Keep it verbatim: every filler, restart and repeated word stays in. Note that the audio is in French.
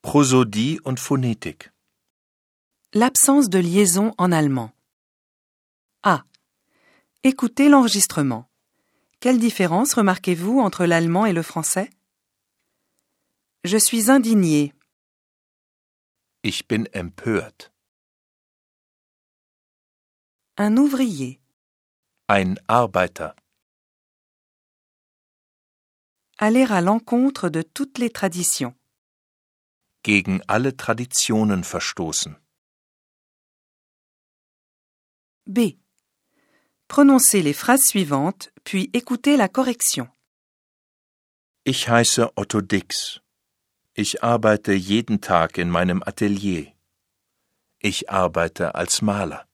Prosodie und Phonetik. L'absence de liaison en allemand. A. Écoutez l'enregistrement. Quelle différence remarquez-vous entre l'allemand et le français? Je suis indigné. Ich bin empört. Un ouvrier. Ein Arbeiter. Aller à l'encontre de toutes les traditions. Gegen alle Traditionen verstoßen. B. Prononcez les phrases suivantes, puis écoutez la correction. Ich heiße Otto Dix. Ich arbeite jeden Tag in meinem Atelier. Ich arbeite als Maler.